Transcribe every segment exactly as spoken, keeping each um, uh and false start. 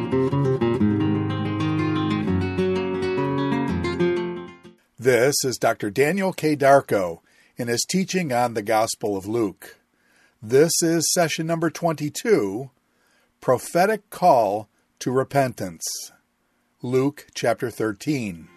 This is Doctor Daniel K. Darko in his teaching on the Gospel of Luke. This is session number twenty-two, Prophetic Call to Repentance. Luke chapter thirteen.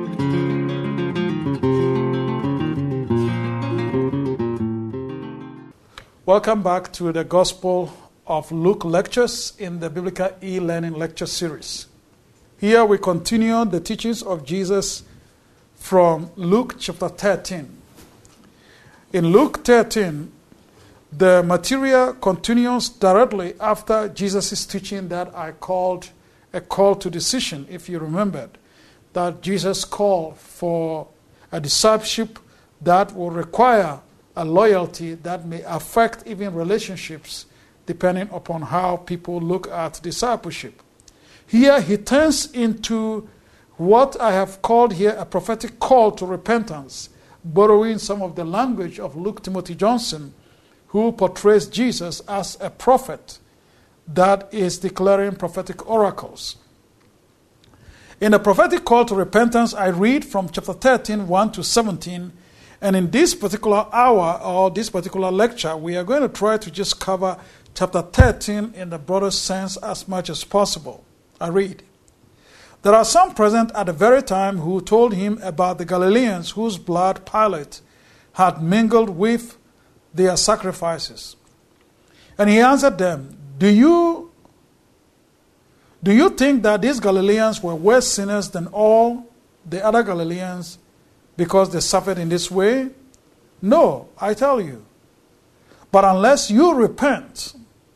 Welcome back to the Gospel of Luke lectures in the Biblical e-learning lecture series. Here we continue the teachings of Jesus from Luke chapter thirteen. In Luke thirteen, the material continues directly after Jesus' teaching that I called a call to decision, if you remembered, that Jesus called for a discipleship that will require a loyalty that may affect even relationships depending upon how people look at discipleship. Here he turns into what I have called here a prophetic call to repentance, borrowing some of the language of Luke Timothy Johnson, who portrays Jesus as a prophet that is declaring prophetic oracles. In the prophetic call to repentance, I read from chapter thirteen, one to seventeen, and in this particular hour or this particular lecture, we are going to try to just cover chapter thirteen in the broadest sense as much as possible. I read. There are some present at the very time who told him about the Galileans whose blood Pilate had mingled with their sacrifices. And he answered them, Do you, do you think that these Galileans were worse sinners than all the other Galileans because they suffered in this way? No, I tell you. But unless you repent,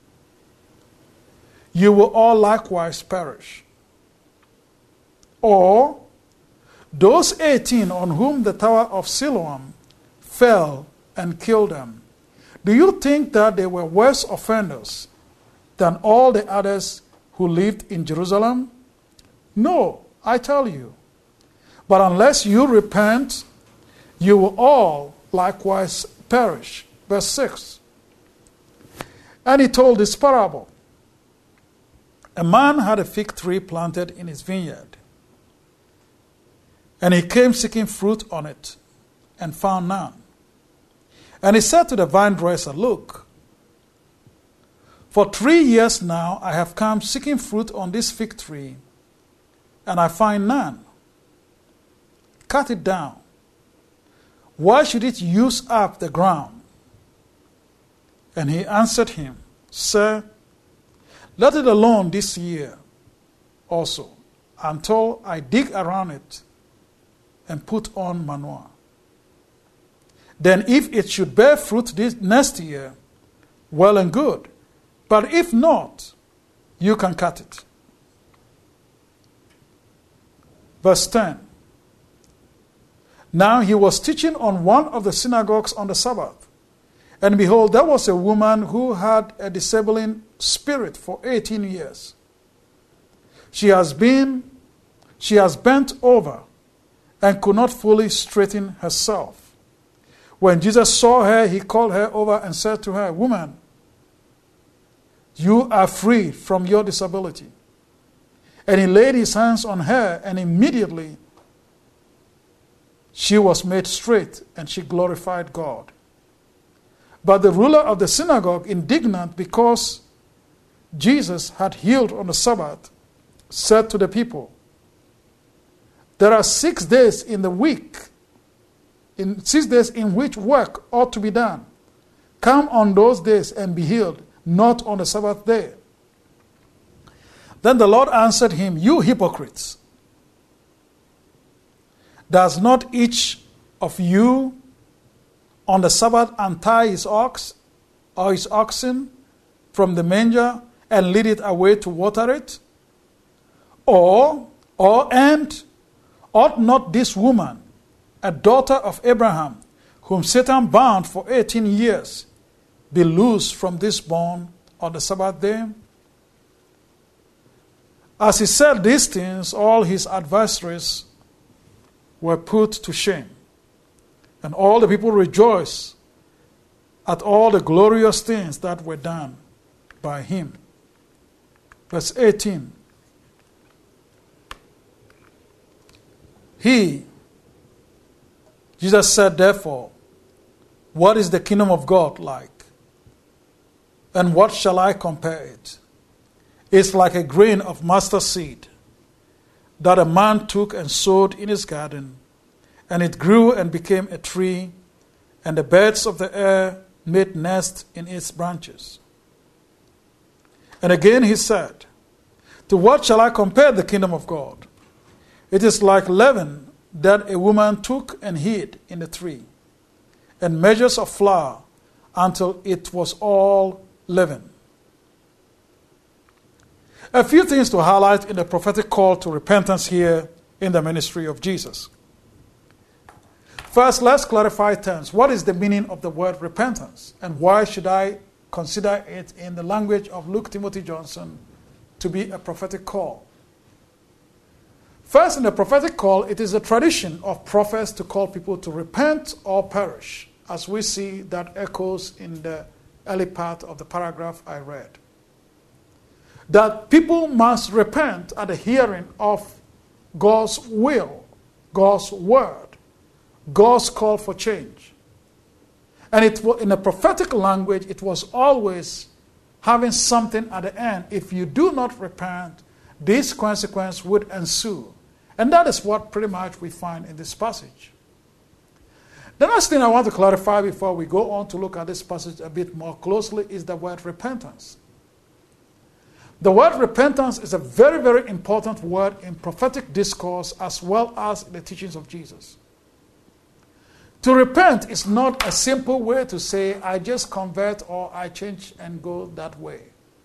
you will all likewise perish. Or those eighteen on whom the tower of Siloam fell and killed them, do you think that they were worse offenders than all the others who lived in Jerusalem? No, I tell you. But unless you repent, you will all likewise perish. Verse six. And he told this parable. A man had a fig tree planted in his vineyard, and he came seeking fruit on it, and found none. And he said to the vine dresser, Look, for three years now I have come seeking fruit on this fig tree, and I find none. Cut it down. Why should it use up the ground? And he answered him, Sir, let it alone this year also, until I dig around it and put on manure. Then if it should bear fruit this next year, well and good. But if not, you can cut it. Verse ten. Now he was teaching on one of the synagogues on the Sabbath. And behold, there was a woman who had a disabling spirit for eighteen years. She has been, she has bent over and could not fully straighten herself. When Jesus saw her, he called her over and said to her, Woman, you are free from your disability. And he laid his hands on her, and immediately she was made straight, and she glorified God. But the ruler of the synagogue, indignant because Jesus had healed on the Sabbath, said to the people, There are six days in the week, in six days in which work ought to be done. Come on those days and be healed, not on the Sabbath day. Then the Lord answered him, You hypocrites! Does not each of you on the Sabbath untie his ox or his oxen from the manger and lead it away to water it? Or, or and ought not this woman, a daughter of Abraham, whom Satan bound for eighteen years, be loosed from this bond on the Sabbath day? As he said these things, all his adversaries were put to shame, and all the people rejoiced at all the glorious things that were done by him. Verse eighteen. He, Jesus said, therefore, what is the kingdom of God like? And what shall I compare it? It's like a grain of mustard seed that a man took and sowed in his garden, and it grew and became a tree, and the birds of the air made nests in its branches. And again he said, to what shall I compare the kingdom of God? It is like leaven that a woman took and hid in the tree, and measures of flour until it was all leaven. A few things to highlight in the prophetic call to repentance here in the ministry of Jesus. First, let's clarify terms. What is the meaning of the word repentance? And why should I consider it in the language of Luke Timothy Johnson to be a prophetic call? First, in the prophetic call, it is a tradition of prophets to call people to repent or perish, as we see that echoes in the early part of the paragraph I read. That people must repent at the hearing of God's will, God's word, God's call for change. And it in the prophetic language, it was always having something at the end. If you do not repent, this consequence would ensue. And that is what pretty much we find in this passage. The next thing I want to clarify before we go on to look at this passage a bit more closely is the word repentance. The word repentance is a very, very important word in prophetic discourse as well as in the teachings of Jesus. To repent is not a simple way to say, I just convert or I change and go that way.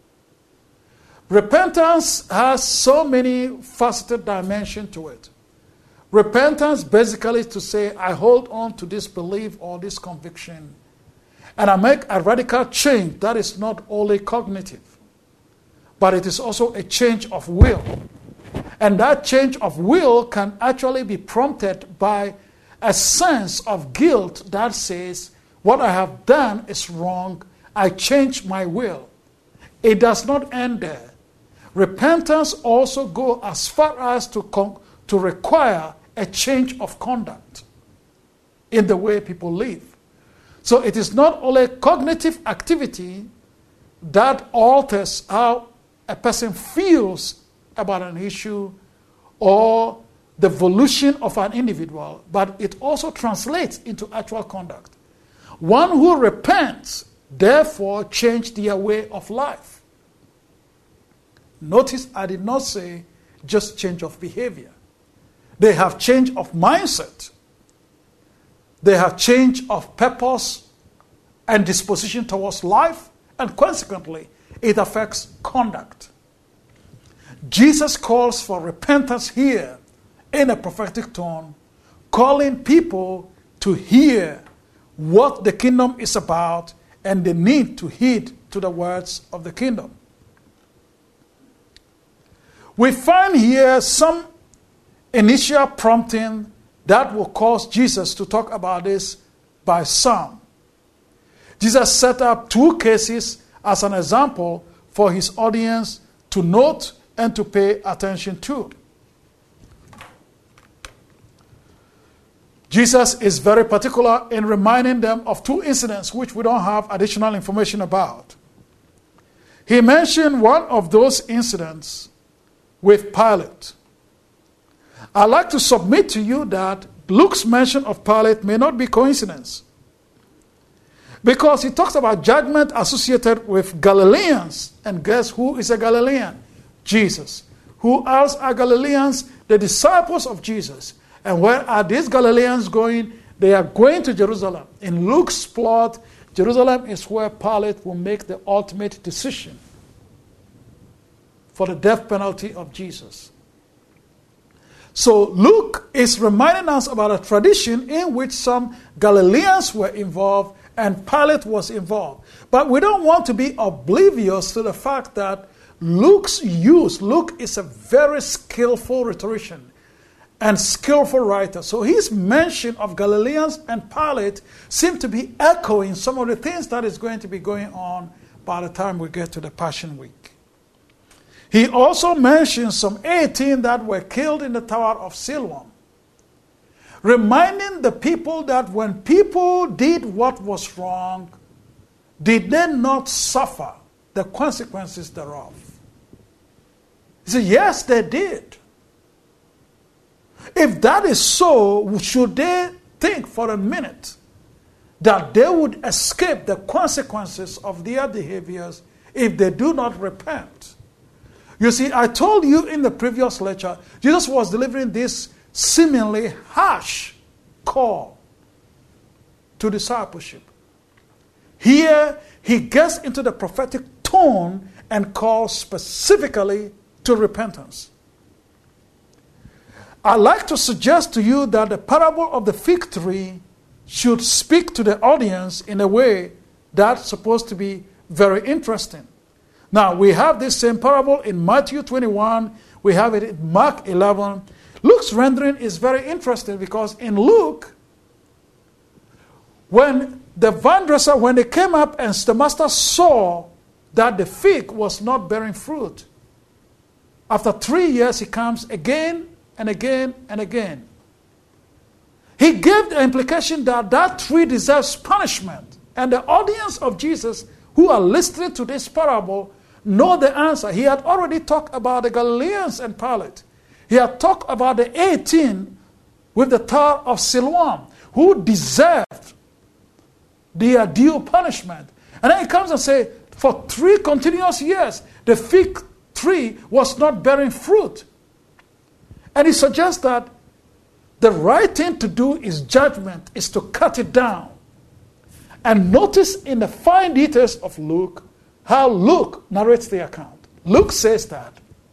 Repentance has so many faceted dimensions to it. Repentance basically is to say, I hold on to this belief or this conviction, and I make a radical change that is not only cognitive, but it is also a change of will. And that change of will can actually be prompted by a sense of guilt that says, what I have done is wrong, I change my will. It does not end there. Repentance also goes as far as to, con- to require a change of conduct in the way people live. So it is not only cognitive activity that alters how a person feels about an issue or the volition of an individual, but it also translates into actual conduct. One who repents, therefore, change their way of life. Notice I did not say just change of behavior. They have change of mindset. They have change of purpose and disposition towards life, and consequently, it affects conduct. Jesus calls for repentance here in a prophetic tone, calling people to hear what the kingdom is about and the need to heed to the words of the kingdom. We find here some initial prompting that will cause Jesus to talk about this by some. Jesus set up two cases as an example for his audience to note and to pay attention to. Jesus is very particular in reminding them of two incidents which we don't have additional information about. He mentioned one of those incidents with Pilate. I'd like to submit to you that Luke's mention of Pilate may not be coincidence, because he talks about judgment associated with Galileans, and guess who is a Galilean? Jesus. Who else are Galileans? The disciples of Jesus. And where are these Galileans going? They are going to Jerusalem. In Luke's plot, Jerusalem is where Pilate will make the ultimate decision for the death penalty of Jesus. So Luke is reminding us about a tradition in which some Galileans were involved and Pilate was involved. But we don't want to be oblivious to the fact that Luke's use, Luke is a very skillful rhetorician and skillful writer. So his mention of Galileans and Pilate seem to be echoing some of the things that is going to be going on by the time we get to the Passion Week. He also mentions some eighteen that were killed in the Tower of Siloam. reminding the people that when people did what was wrong, did they not suffer the consequences thereof? He said, yes, they did. If that is so, should they think for a minute that they would escape the consequences of their behaviors if they do not repent? You see, I told you in the previous lecture, Jesus was delivering this seemingly harsh call to discipleship. Here, he gets into the prophetic tone and calls specifically to repentance. I'd like to suggest to you that the parable of the fig tree should speak to the audience in a way that's supposed to be very interesting. Now, we have this same parable in Matthew twenty-one. We have it in Mark eleven. Luke's rendering is very interesting because in Luke, when the vine dresser, when they came up and the master saw that the fig was not bearing fruit, after three years he comes again and again and again. He gave the implication that that tree deserves punishment. And the audience of Jesus who are listening to this parable know the answer. He had already talked about the Galileans and Pilate. He had talked about the eighteen with the Tower of Siloam who deserved their due punishment. And then he comes and says, for three continuous years, the fig tree was not bearing fruit. And he suggests that the right thing to do is judgment, is to cut it down. And notice in the fine details of Luke, how Luke narrates the account. Luke says that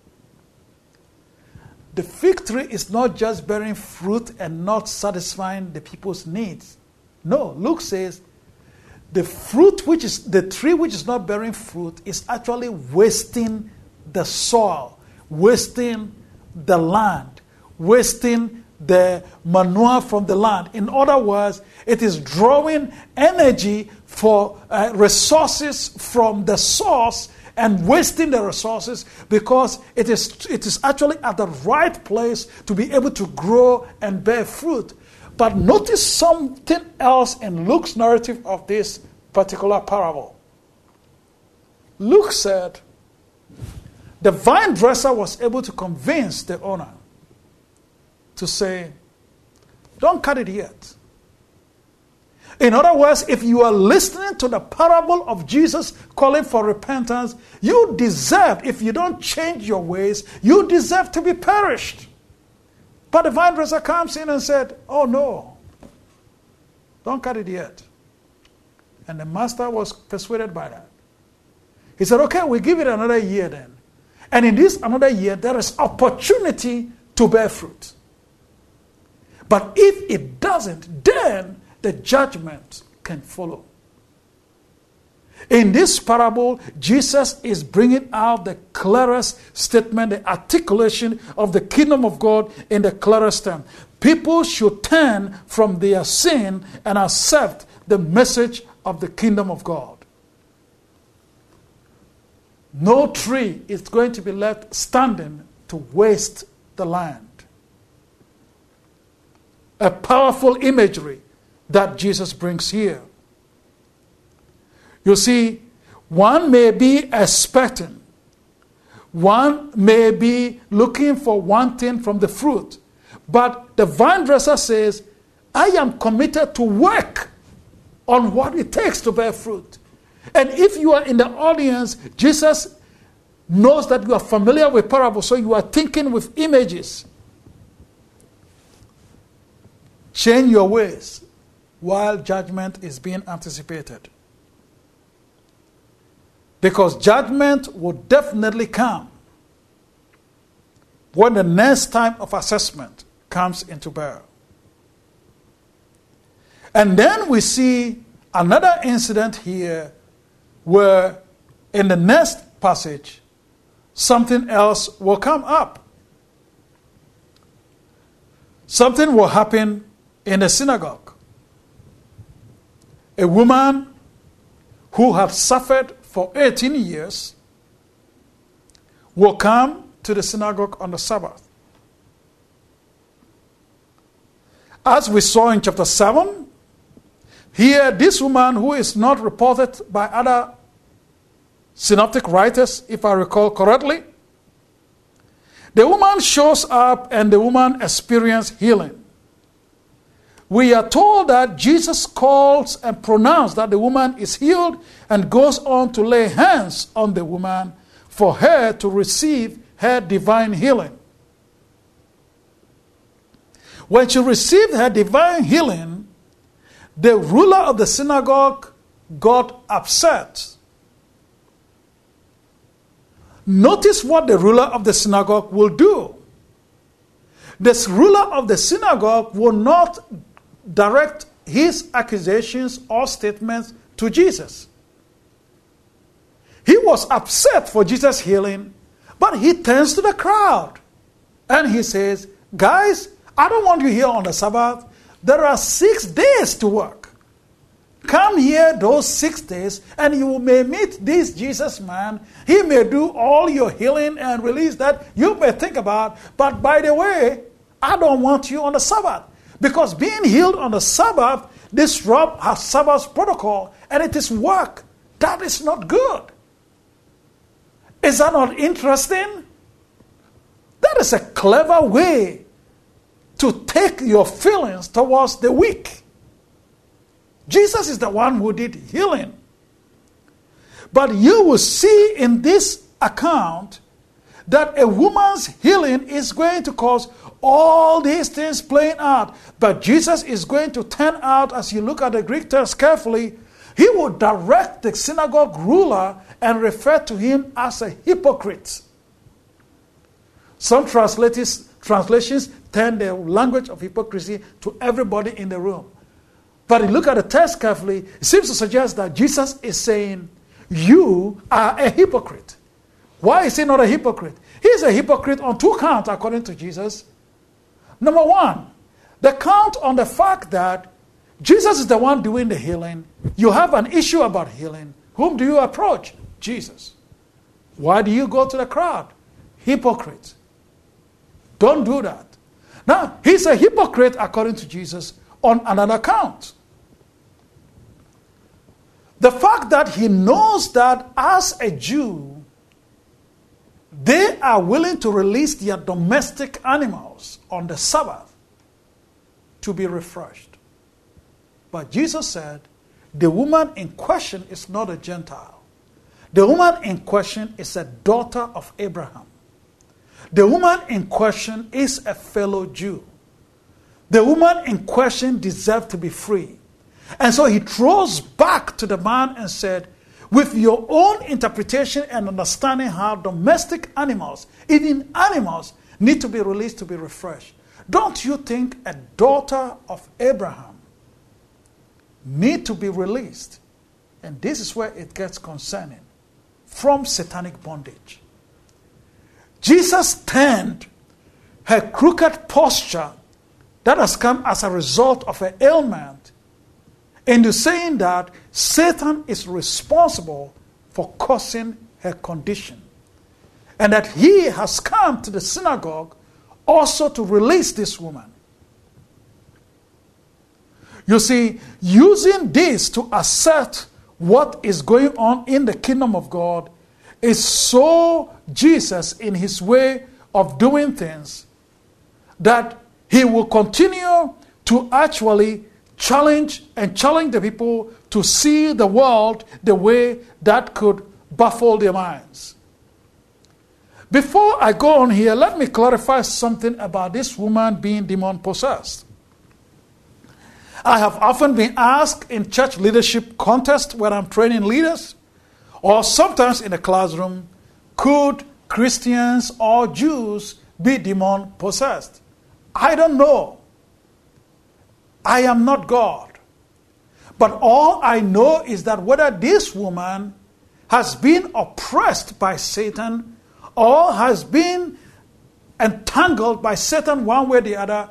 the fig tree is not just bearing fruit and not satisfying the people's needs. No, Luke says the fruit which is, the tree which is not bearing fruit is actually wasting the soil, wasting the land, wasting the manure from the land. In other words, it is drawing energy for uh, resources from the source and wasting the resources because it is, it is actually at the right place to be able to grow and bear fruit. But notice something else in Luke's narrative of this particular parable. Luke said the vine dresser was able to convince the owner to say, don't cut it yet. In other words, if you are listening to the parable of Jesus calling for repentance, you deserve, if you don't change your ways, you deserve to be perished. But the vine dresser comes in and said, oh no, don't cut it yet. And the master was persuaded by that. He said, okay, we give it another year then. And in this another year, there is opportunity to bear fruit. But if it doesn't, then the judgment can follow. In this parable, Jesus is bringing out the clearest statement, the articulation of the kingdom of God in the clearest term. People should turn from their sin and accept the message of the kingdom of God. No tree is going to be left standing to waste the land. A powerful imagery that Jesus brings here. You see, one may be expecting, one may be looking for one thing from the fruit, but the vine dresser says, I am committed to work on what it takes to bear fruit. And if you are in the audience, Jesus knows that you are familiar with parables, so you are thinking with images. Change your ways while judgment is being anticipated. Because judgment will definitely come when the next time of assessment comes into bear. And then we see another incident here where in the next passage, something else will come up. Something will happen in the synagogue. A woman who had suffered for eighteen years will come to the synagogue on the Sabbath. As we saw in chapter seven, here this woman who is not reported by other synoptic writers, if I recall correctly, the woman shows up and the woman experiences healing. We are told that Jesus calls and pronounces that the woman is healed and goes on to lay hands on the woman for her to receive her divine healing. When she received her divine healing, the ruler of the synagogue got upset. Notice what the ruler of the synagogue will do. This ruler of the synagogue will not direct his accusations or statements to Jesus. He was upset for Jesus' healing, but he turns to the crowd and he says, guys, I don't want you here on the Sabbath. There are six days to work. Come here those six days and you may meet this Jesus man. He may do all your healing and release that you may think about. But by the way, I don't want you on the Sabbath. Because being healed on the Sabbath disrupts our Sabbath protocol and it is work. That is not good. Is that not interesting? That is a clever way to take your feelings towards the weak. Jesus is the one who did healing. But you will see in this account that a woman's healing is going to cause all these things playing out. But Jesus is going to turn out, as you look at the Greek text carefully, he will direct the synagogue ruler and refer to him as a hypocrite. Some translators, translations turn the language of hypocrisy to everybody in the room. But if you look at the text carefully, it seems to suggest that Jesus is saying, you are a hypocrite. Why is he not a hypocrite? He is a hypocrite on two counts, according to Jesus. Number one, the count on the fact that Jesus is the one doing the healing. You have an issue about healing. Whom do you approach? Jesus. Why do you go to the crowd? Hypocrite. Don't do that. Now, he's a hypocrite, according to Jesus, on another count. The fact that he knows that as a Jew, they are willing to release their domestic animals on the Sabbath to be refreshed. But Jesus said, the woman in question is not a Gentile. The woman in question is a daughter of Abraham. The woman in question is a fellow Jew. The woman in question deserved to be free. And so he throws back to the man and said, with your own interpretation and understanding how domestic animals, even animals, need to be released to be refreshed, don't you think a daughter of Abraham need to be released? And this is where it gets concerning, from satanic bondage. Jesus turned her crooked posture that has come as a result of her ailment into saying that Satan is responsible for causing her condition. And that he has come to the synagogue also to release this woman. You see, using this to assert what is going on in the kingdom of God is so Jesus in his way of doing things that he will continue to actually challenge and challenge the people to see the world the way that could baffle their minds. Before I go on here, let me clarify something about this woman being demon-possessed. I have often been asked in church leadership contests where I'm training leaders, or sometimes in the classroom, could Christians or Jews be demon-possessed? I don't know. I am not God. But all I know is that whether this woman has been oppressed by Satan or has been entangled by Satan one way or the other,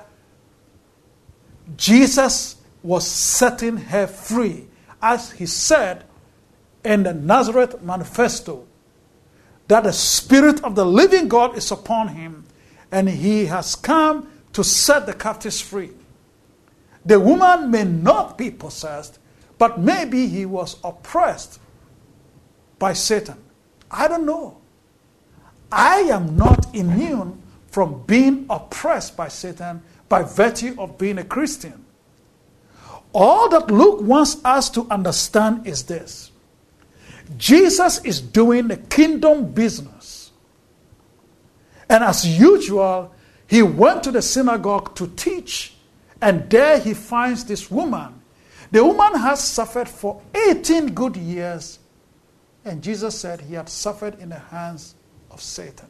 Jesus was setting her free, as he said in the Nazareth Manifesto, that the Spirit of the living God is upon him, and he has come to set the captives free. The woman may not be possessed, but maybe he was oppressed by Satan. I don't know. I am not immune from being oppressed by Satan by virtue of being a Christian. All that Luke wants us to understand is this. Jesus is doing the kingdom business. And as usual, he went to the synagogue to teach, and there he finds this woman. The woman has suffered for eighteen good years, and Jesus said he had suffered in the hands of Satan.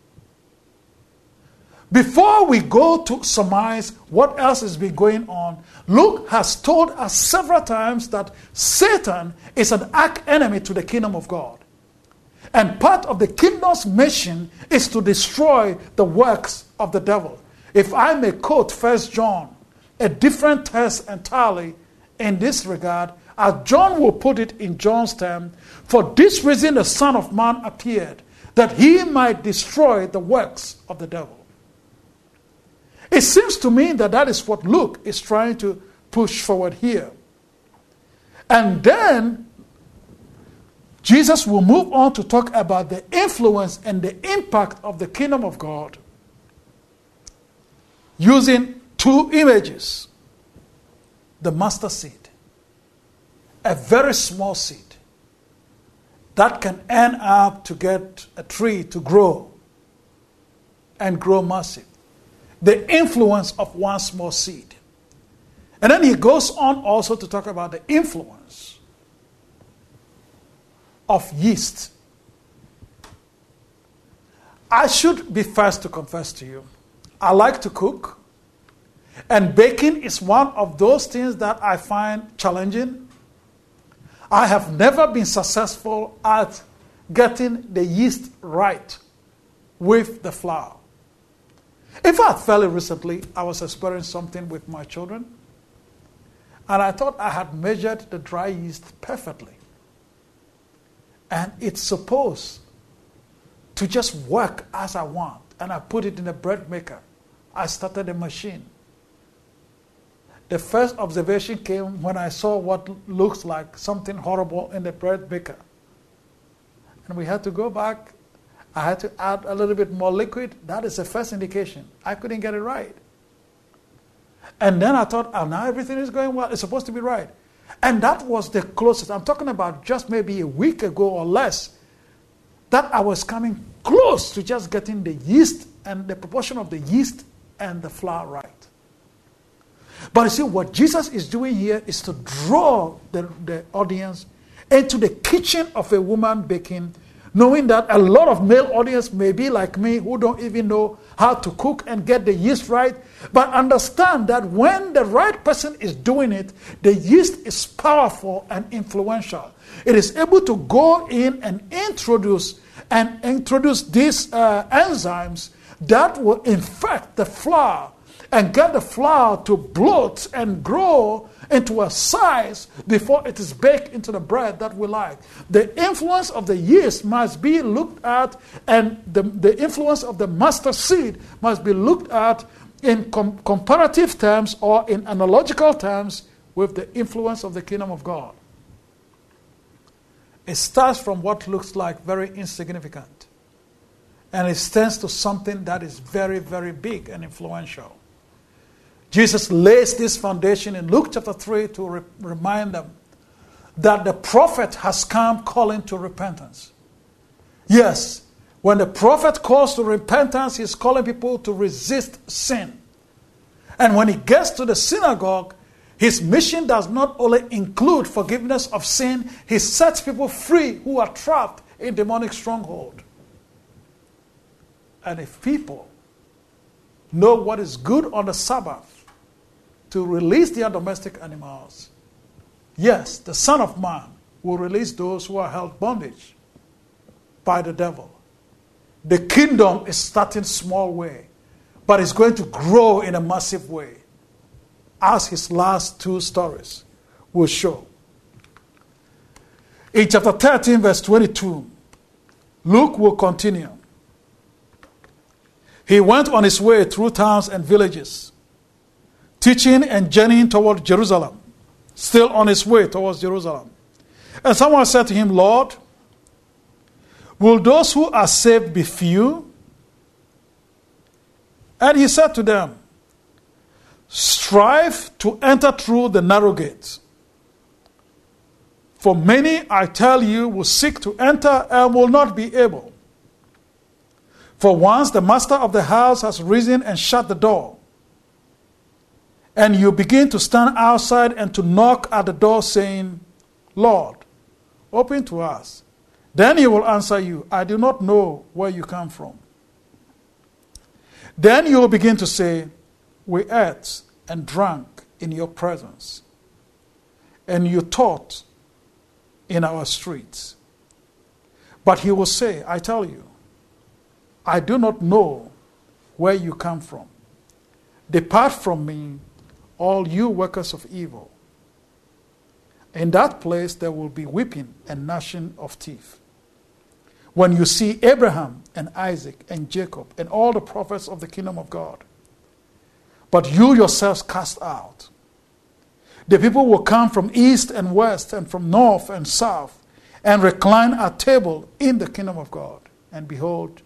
Before we go to surmise what else has been going on, Luke has told us several times that Satan is an arch enemy to the kingdom of God. And part of the kingdom's mission is to destroy the works of the devil. If I may quote First John, a different text entirely in this regard, as John will put it in John's term, for this reason the Son of Man appeared, that he might destroy the works of the devil. It seems to me that that is what Luke is trying to push forward here. And then Jesus will move on to talk about the influence and the impact of the kingdom of God using two images. The mustard seed, a very small seed that can end up to get a tree to grow and grow massive. The influence of one small seed. And then he goes on also to talk about the influence of yeast. I should be first to confess to you, I like to cook, and baking is one of those things that I find challenging. I have never been successful at getting the yeast right with the flour. In fact, fairly recently, I was experiencing something with my children, and I thought I had measured the dry yeast perfectly. And it's supposed to just work as I want. And I put it in a bread maker. I started a machine. The first observation came when I saw what looks like something horrible in the bread maker. And we had to go back. I had to add a little bit more liquid. That is the first indication. I couldn't get it right. And then I thought, oh, now everything is going well. It's supposed to be right. And that was the closest. I'm talking about just maybe a week ago or less, that I was coming close to just getting the yeast and the proportion of the yeast and the flour right. But you see, what Jesus is doing here is to draw the, the audience into the kitchen of a woman baking, knowing that a lot of male audience may be like me who don't even know how to cook and get the yeast right, but understand that when the right person is doing it, the yeast is powerful and influential. It is able to go in and introduce and introduce these uh, enzymes that will infect the flour and get the flour to bloat and grow into a size before it is baked into the bread that we like. The influence of the yeast must be looked at, and the, the influence of the mustard seed must be looked at in com- comparative terms or in analogical terms with the influence of the kingdom of God. It starts from what looks like very insignificant, and it stands to something that is very, very big and influential. Jesus lays this foundation in Luke chapter three to re- remind them that the prophet has come calling to repentance. Yes, when the prophet calls to repentance, he's calling people to resist sin. And when he gets to the synagogue, his mission does not only include forgiveness of sin, he sets people free who are trapped in demonic stronghold. And if people know what is good on the Sabbath, to release their domestic animals, yes, the Son of Man will release those who are held bondage by the devil. The kingdom is starting small way, but it's going to grow in a massive way, as his last two stories will show. In chapter thirteen, verse twenty-two, Luke will continue. He went on his way through towns and villages, teaching and journeying toward Jerusalem, still on his way towards Jerusalem. And someone said to him, Lord, will those who are saved be few? And he said to them, strive to enter through the narrow gate. For many, I tell you, will seek to enter and will not be able. For once the master of the house has risen and shut the door, and you begin to stand outside and to knock at the door, saying, Lord, open to us. Then he will answer you, I do not know where you come from. Then you will begin to say, we ate and drank in your presence, and you taught in our streets. But he will say, I tell you, I do not know where you come from. Depart from me, all you workers of evil. In that place there will be weeping and gnashing of teeth, when you see Abraham and Isaac and Jacob and all the prophets of the kingdom of God. But you yourselves cast out. The people will come from east and west and from north and south and recline at table in the kingdom of God. And behold,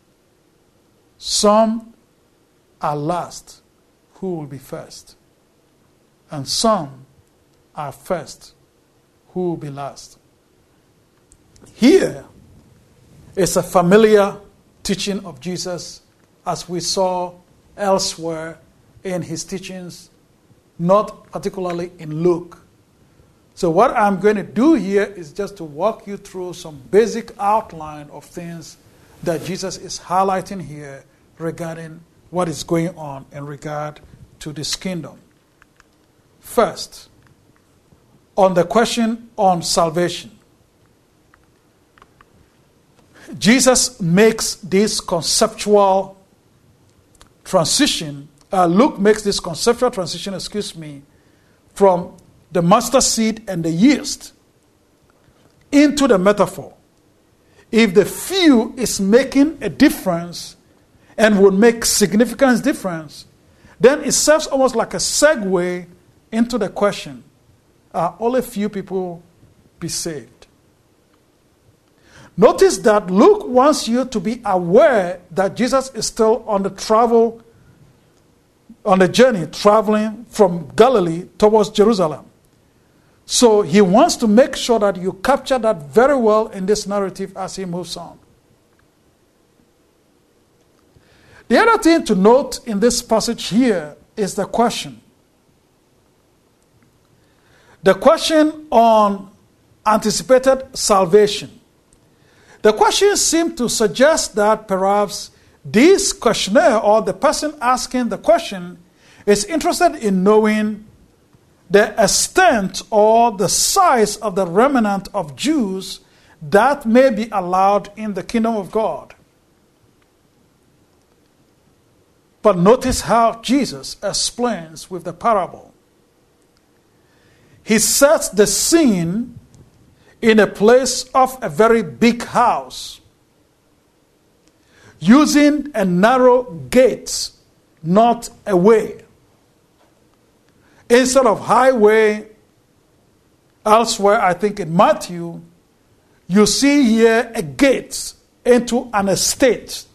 some are last who will be first, and some are first who will be last. Here is a familiar teaching of Jesus, as we saw elsewhere in his teachings, not particularly in Luke. So what I'm going to do here is just to walk you through some basic outline of things that Jesus is highlighting here regarding what is going on in regard to this kingdom. First, on the question on salvation, Jesus makes this conceptual transition, uh, Luke makes this conceptual transition, excuse me, from the mustard seed and the yeast into the metaphor. If the few is making a difference and would make significant difference, then it serves almost like a segue into the question, are only few people be saved? Notice that Luke wants you to be aware that Jesus is still on the travel, on the journey, traveling from Galilee towards Jerusalem. So he wants to make sure that you capture that very well in this narrative as he moves on. The other thing to note in this passage here is the question. The question on anticipated salvation. The question seems to suggest that perhaps this questionnaire or the person asking the question is interested in knowing the extent or the size of the remnant of Jews that may be allowed in the kingdom of God. But notice how Jesus explains with the parable. He sets the scene in a place of a very big house, using a narrow gate, not a way. Instead of highway, elsewhere, I think in Matthew, you see here a gate into an estate.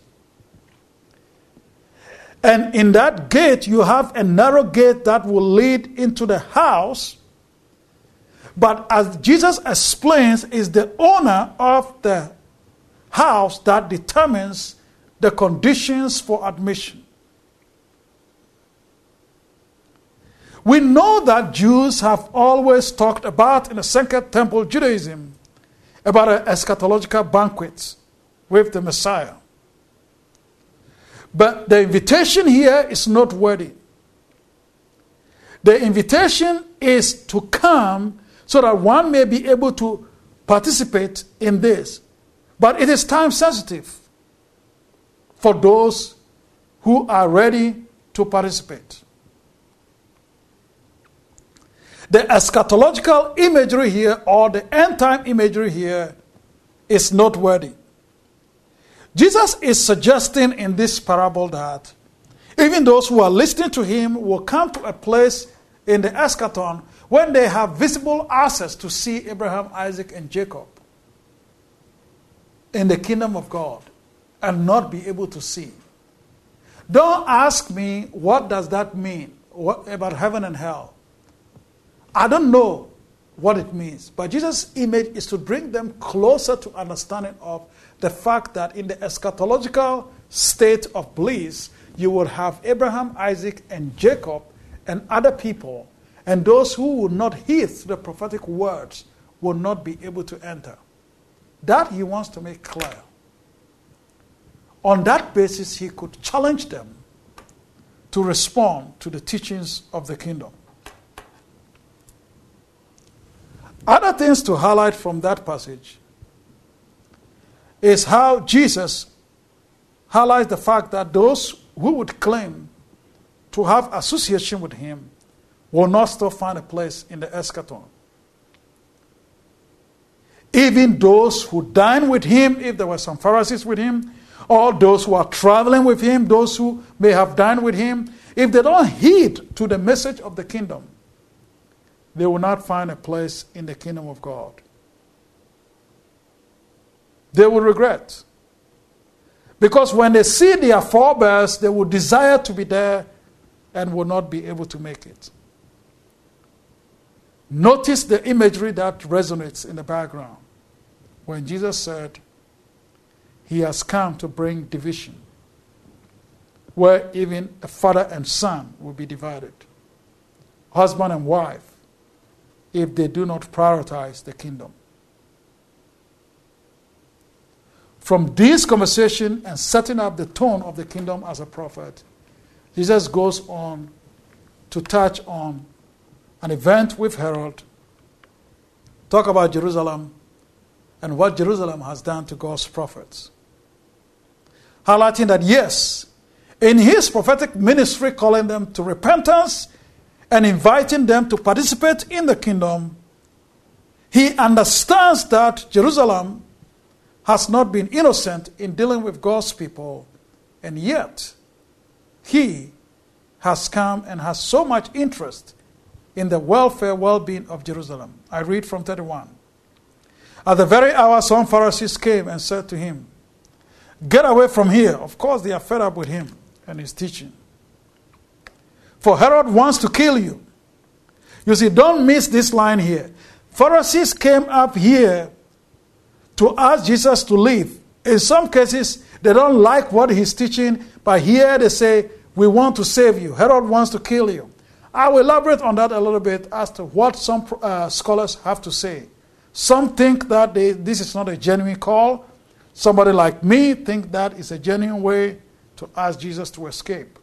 And in that gate, you have a narrow gate that will lead into the house. But as Jesus explains, it's the owner of the house that determines the conditions for admission. We know that Jews have always talked about, in the Second Temple Judaism, about an eschatological banquet with the Messiah. But the invitation here is noteworthy. The invitation is to come so that one may be able to participate in this. But it is time sensitive for those who are ready to participate. The eschatological imagery here, or the end time imagery here, is noteworthy. Jesus is suggesting in this parable that Even those who are listening to him will come to a place in the eschaton when they have visible access to see Abraham, Isaac, and Jacob in the kingdom of God and not be able to see. Don't ask me what does that mean what, about heaven and hell. I don't know what it means, but Jesus' image is to bring them closer to understanding of the fact that in the eschatological state of bliss, you will have Abraham, Isaac, and Jacob and other people, and those who will not heed the prophetic words will not be able to enter. That he wants to make clear. On that basis, he could challenge them to respond to the teachings of the kingdom. Other things to highlight from that passage is how Jesus highlights the fact that those who would claim to have association with him will not still find a place in the eschaton. Even those who dine with him, if there were some Pharisees with him, or those who are traveling with him, those who may have dined with him, if they don't heed to the message of the kingdom, they will not find a place in the kingdom of God. They will regret. Because when they see their forebears, they will desire to be there and will not be able to make it. Notice the imagery that resonates in the background. When Jesus said, he has come to bring division, where even a father and son will be divided, husband and wife, if they do not prioritize the kingdom. From this conversation and setting up the tone of the kingdom as a prophet, Jesus goes on to touch on an event with Herod, talk about Jerusalem and what Jerusalem has done to God's prophets. Highlighting that, yes, in his prophetic ministry, calling them to repentance and inviting them to participate in the kingdom, he understands that Jerusalem has not been innocent in dealing with God's people, and yet he has come and has so much interest in the welfare, well-being of Jerusalem. I read from thirty-one. At the very hour, some Pharisees came and said to him, "Get away from here." Of course, they are fed up with him and his teaching. "For Herod wants to kill you." You see, don't miss this line here. Pharisees came up here to ask Jesus to leave. In some cases, they don't like what he's teaching, but here they say, "We want to save you. Herod wants to kill you." I will elaborate on that a little bit as to what some uh, scholars have to say. Some think that they, this is not a genuine call. Somebody like me think that is a genuine way to ask Jesus to escape.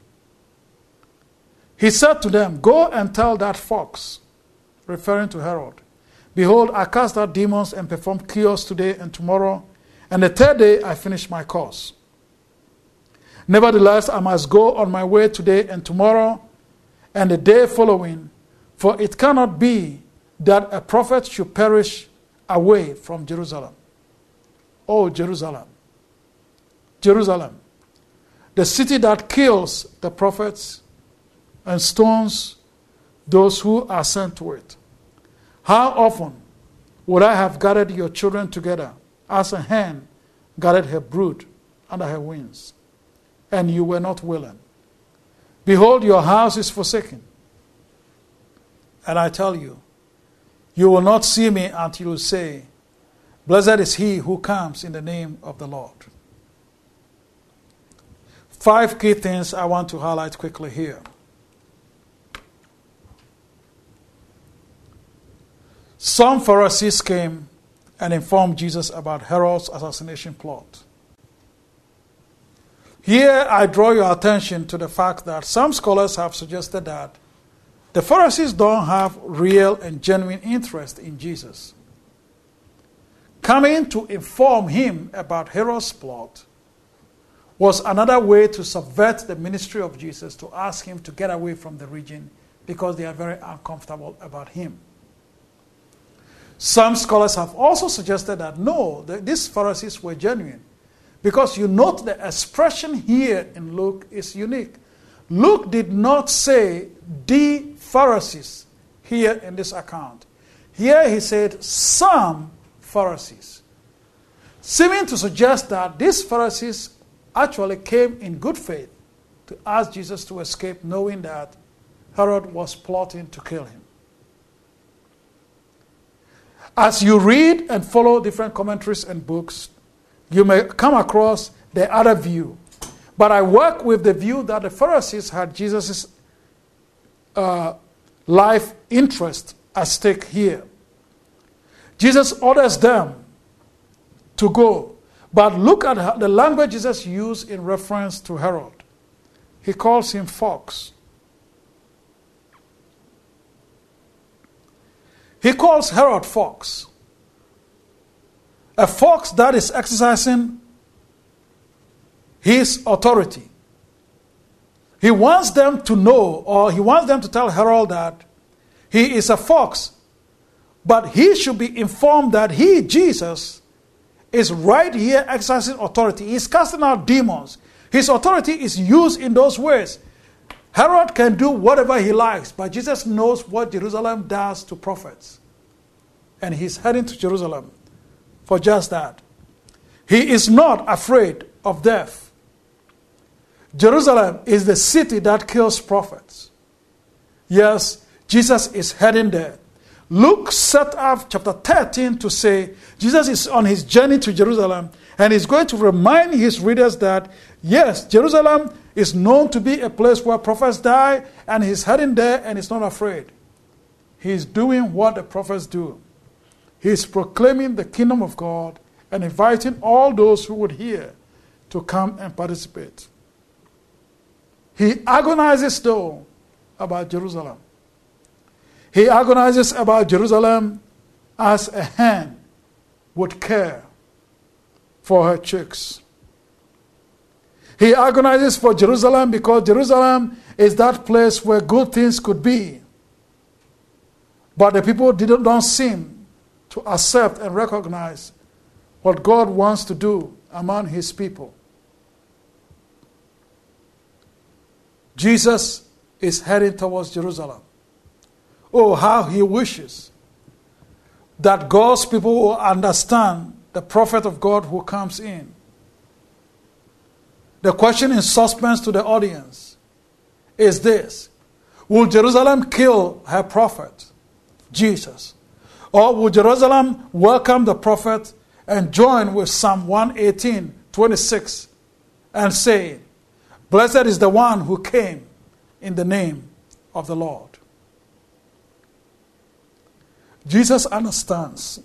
He said to them, "Go and tell that fox," referring to Herod, "Behold, I cast out demons and perform cures today and tomorrow, and the third day I finish my course. Nevertheless, I must go on my way today and tomorrow, and the day following, for it cannot be that a prophet should perish away from Jerusalem. Oh, Jerusalem, Jerusalem, the city that kills the prophets and stones those who are sent to it. How often would I have gathered your children together as a hen gathered her brood under her wings, and you were not willing. Behold, your house is forsaken. And I tell you, you will not see me until you say, Blessed is he who comes in the name of the Lord." Five key things I want to highlight quickly here. Some Pharisees came and informed Jesus about Herod's assassination plot. Here I draw your attention to the fact that some scholars have suggested that the Pharisees don't have real and genuine interest in Jesus. Coming to inform him about Herod's plot was another way to subvert the ministry of Jesus, to ask him to get away from the region because they are very uncomfortable about him. Some scholars have also suggested that no, that these Pharisees were genuine, because you note the expression here in Luke is unique. Luke did not say the Pharisees here in this account. Here he said some Pharisees, seeming to suggest that these Pharisees actually came in good faith to ask Jesus to escape, knowing that Herod was plotting to kill him. As you read and follow different commentaries and books, you may come across the other view. But I work with the view that the Pharisees had Jesus' uh, life interest at stake here. Jesus orders them to go. But look at the language Jesus used in reference to Herod. He calls him fox. He calls Herod fox. A fox that is exercising his authority. He wants them to know, or he wants them to tell Herod that he is a fox, but he should be informed that he, Jesus, is right here exercising authority. He's casting out demons. His authority is used in those ways. Herod can do whatever he likes, but Jesus knows what Jerusalem does to prophets. And he's heading to Jerusalem for just that. He is not afraid of death. Jerusalem is the city that kills prophets. Yes, Jesus is heading there. Luke set up chapter thirteen to say Jesus is on his journey to Jerusalem, and he's going to remind his readers that, yes, Jerusalem is known to be a place where prophets die, and he's heading there and he's not afraid. He's doing what the prophets do. He's proclaiming the kingdom of God and inviting all those who would hear to come and participate. He agonizes, though, about Jerusalem. He agonizes about Jerusalem as a hen would care for her chicks. He agonizes for Jerusalem because Jerusalem is that place where good things could be. But the people didn't, don't seem to accept and recognize what God wants to do among his people. Jesus is heading towards Jerusalem. Oh, how he wishes that God's people will understand the prophet of God who comes in. The question in suspense to the audience is this: will Jerusalem kill her prophet, Jesus? Or will Jerusalem welcome the prophet and join with Psalm one eighteen, twenty-six and say, "Blessed is the one who came in the name of the Lord"? Jesus understands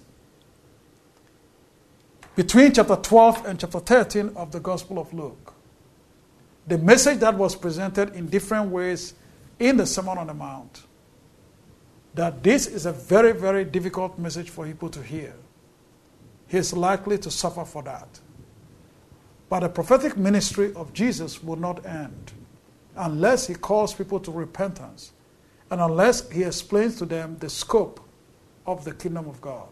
between chapter twelve and chapter thirteen of the Gospel of Luke, the message that was presented in different ways in the Sermon on the Mount, that this is a very, very difficult message for people to hear. He is likely to suffer for that. But the prophetic ministry of Jesus will not end unless he calls people to repentance and unless he explains to them the scope of the kingdom of God.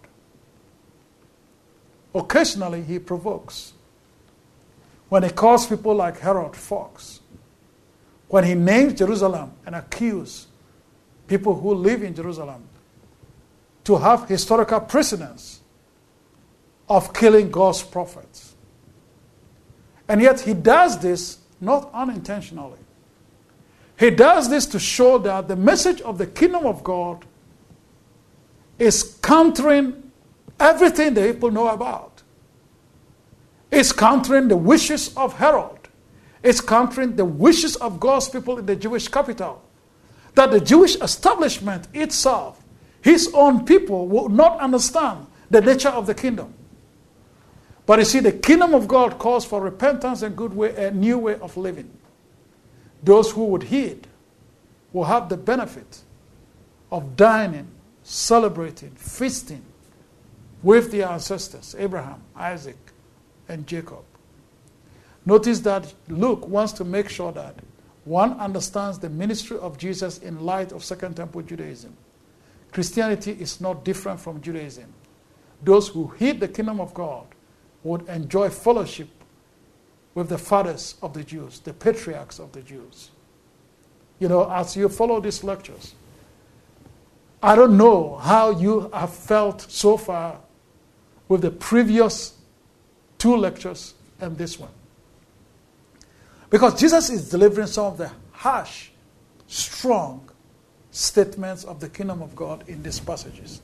Occasionally he provokes. When he calls people like Herod fox, when he names Jerusalem and accuses people who live in Jerusalem to have historical precedence of killing God's prophets. And yet he does this not unintentionally. He does this to show that the message of the kingdom of God is countering everything the people know about. It's countering the wishes of Herod. It's countering the wishes of God's people in the Jewish capital. That the Jewish establishment itself, his own people, will not understand the nature of the kingdom. But you see, the kingdom of God calls for repentance and good way, a new way of living. Those who would heed will have the benefit of dining, celebrating, feasting with their ancestors, Abraham, Isaac, and Jacob. Notice that Luke wants to make sure that one understands the ministry of Jesus in light of Second Temple Judaism. Christianity is not different from Judaism. Those who heed the kingdom of God would enjoy fellowship with the fathers of the Jews, the patriarchs of the Jews. you know, as you follow these lectures. I don't know how you have felt so far with the previous two lectures and this one. Because Jesus is delivering some of the harsh, strong statements of the kingdom of God in these passages.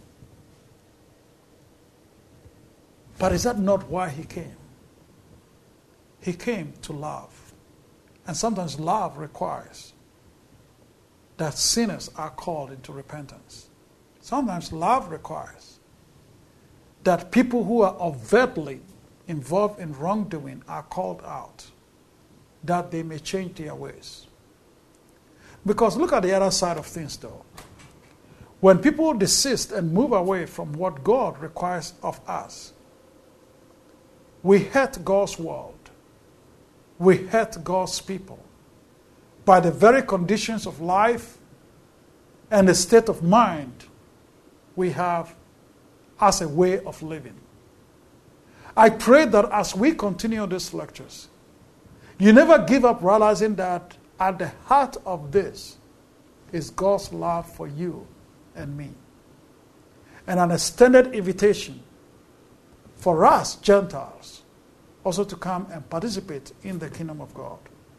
But is that not why he came? He came to love. And sometimes love requires that sinners are called into repentance. Sometimes love requires that people who are overtly involved in wrongdoing are called out, that they may change their ways. Because look at the other side of things though. When people desist and move away from what God requires of us, we hurt God's world. We hurt God's people by the very conditions of life and the state of mind we have as a way of living. I pray that as we continue these lectures, you never give up realizing that at the heart of this is God's love for you and me. And an extended invitation for us, Gentiles, also to come and participate in the kingdom of God.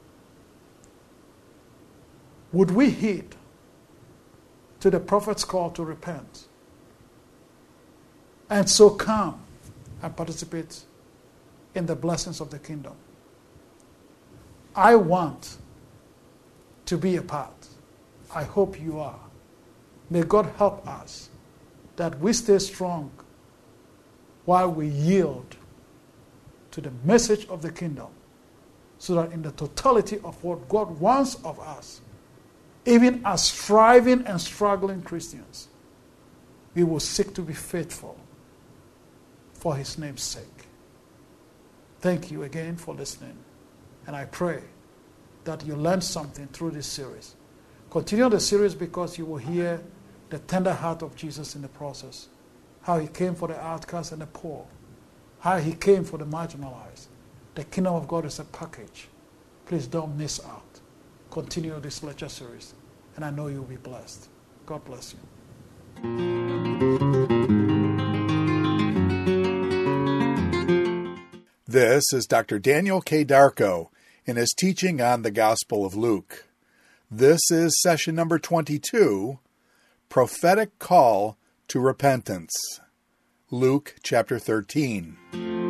Would we heed to the prophet's call to repent and so come and participate in the blessings of the kingdom? I want to be a part. I hope you are. May God help us that we stay strong while we yield to the message of the kingdom, so that in the totality of what God wants of us, even as striving and struggling Christians, we will seek to be faithful for his name's sake. Thank you again for listening, and I pray that you learned something through this series. Continue the series because you will hear the tender heart of Jesus in the process, how he came for the outcast and the poor, how he came for the marginalized. The kingdom of God is a package. Please don't miss out. Continue this lecture series, and I know you'll be blessed. God bless you. This is Doctor Daniel K. Darko in his teaching on the Gospel of Luke. This is session number twenty-two, Prophetic Call to Repentance. Luke chapter thirteen.